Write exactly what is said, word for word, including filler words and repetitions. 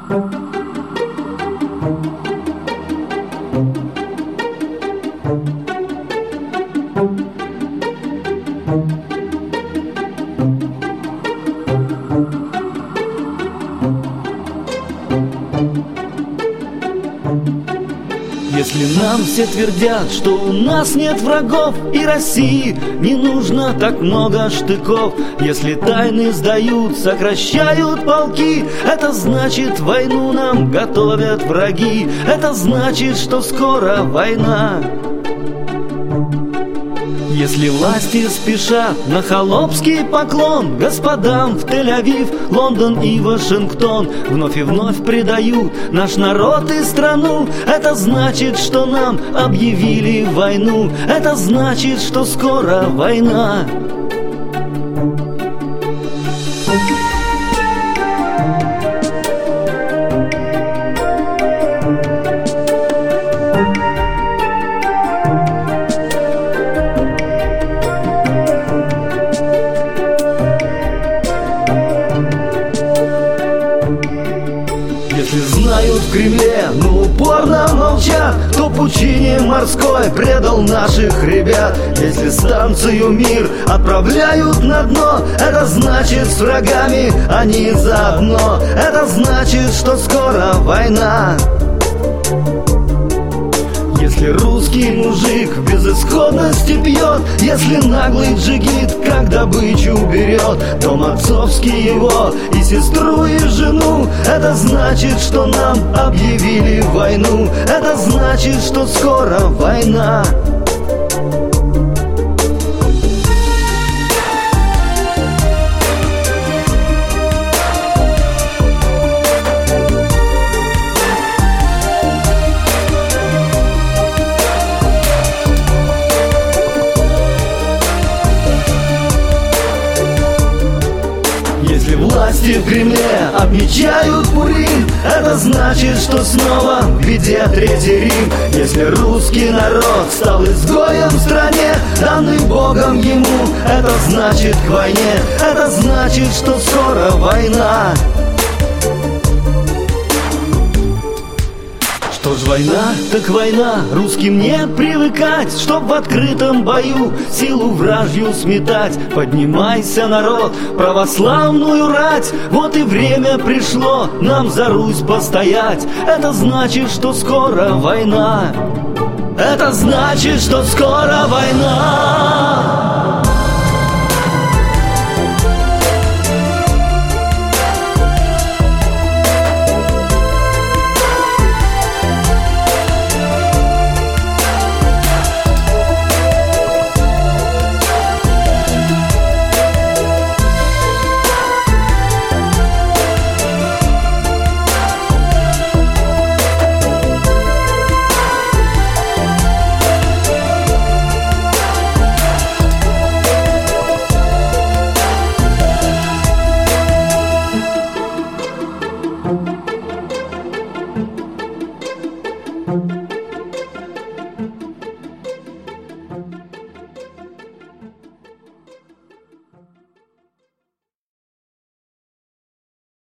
Если нам все твердят, что у нас нет врагов, и России не нужно так много штыков, если тайны сдают, сокращают полки, это значит, войну нам готовят враги, это значит, что скоро война. Если власти спешат на холопский поклон господам в Тель-Авив, Лондон и Вашингтон, вновь и вновь предают наш народ и страну, это значит, что нам объявили войну, это значит, что скоро война. Если знают в Кремле, но упорно молчат, кто пучине морской предал наших ребят. Если станцию «Мир» отправляют на дно, это значит, с врагами они заодно, это значит, что скоро война. Если русский мужик в безысходности пьет, если наглый джигит, как добычу берет, дом отцовский его и сестру, и жену, это значит, что нам объявили войну, это значит, что скоро война. Если власти в Кремле отмечают Пурим, это значит, что снова в беде Третий Рим. Если русский народ стал изгоем в стране, данный Богом ему, это значит к войне, это значит, что скоро война. Что ж война, так война, русским не привыкать, чтоб в открытом бою силу вражью сметать. Поднимайся, народ, православную рать, вот и время пришло нам за Русь постоять. Это значит, что скоро война, это значит, что скоро война.